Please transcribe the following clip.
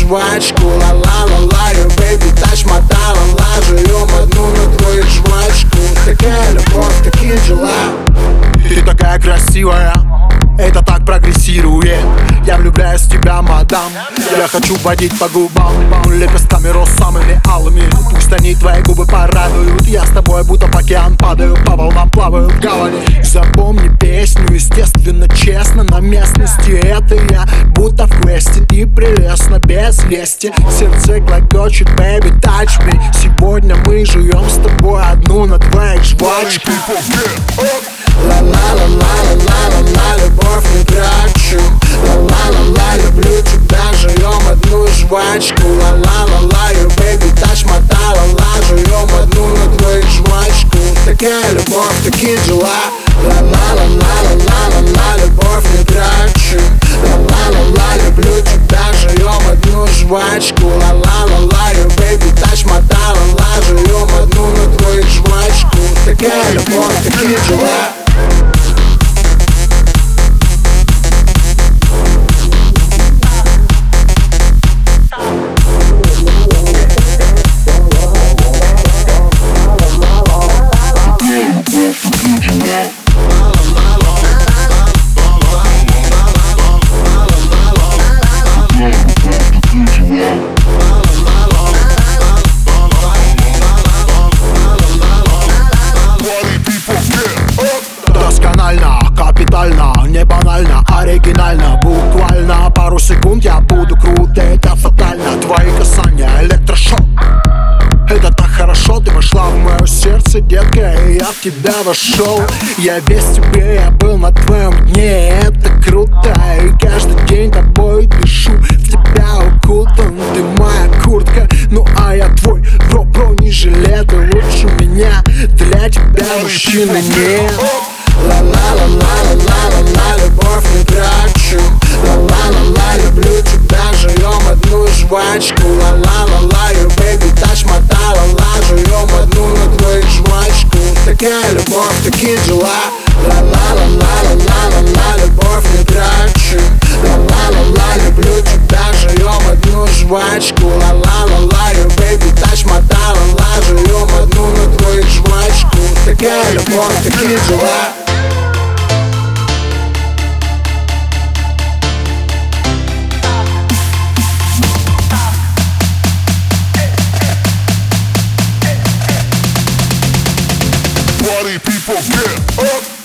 жвачку. Ла-ла-ла-ла, baby, тачь-мотала-ла, живем одну на твою жвачку. Такая любовь, такие дела. Ты такая красивая, это так прогрессирует. Я влюбляюсь в тебя, мадам. Я хочу водить по губам лепестками роз самыми алыми. Пусть они твои губы порадуют. Я с тобой будто в океан падаю, по волнам плаваю в гавани. Запомни песню, естественно, честно. На местности это я, будто в квесте. Ты прелестна, без лести. Сердце клокочет, baby, touch me. Сегодня мы живем с тобой одну на двоих жвачку. Ла-ла-ла-ла-ла-ла-ла, любовь не трачу. Ла-ла-ла-ла, люблю тебя, живем одну жвачку. Ла-ла-ла-ла, baby, тачь-мотала-ла, живем одну на двоих жвачку. Такая любовь, такие дела. Ла-ла-ла-ла-ла-ла-ла, любовь не трачу. Ла-ла-ла-ла, люблю тебя, живем одну жвачку. Ла-ла-ла-ла, baby, тачь-мотала-ла, живем одну на двоих жвачку. Такая любовь, такие дела. Досконально, капитально, не банально, оригинально. Буквально пару секунд я буду крут, это фатально. Твои касания, электрошок. Это так хорошо, ты вошла в мое сердце, детка, и я в тебя вошел. Я весь тебе, я был на твоем дне, это круто. И каждый день тобой дышу, в тебя укутан. Ты моя куртка, ну а я твой бронежилет. И лучше меня для тебя мужчины нет. Ла-ла-ла-ла-ла-ла-ла, любовь не трачу. Ла-ла-ла-ла, люблю тебя, живем одну жвачку. Ла-ла-ла-ла, baby, тачь-мотала-ла, живем одну на двоих жвачку. Такая любовь, такие дела. Ла-ла-ла-ла-ла-ла-ла, любовь не трачу. Ла-ла-ла-ла, люблю тебя, живем одну жвачку. Ла-ла-ла-ла, baby, тачь-мотала-ла, живем одну на двоих жвачку. Такая любовь, такие дела. Party people get up.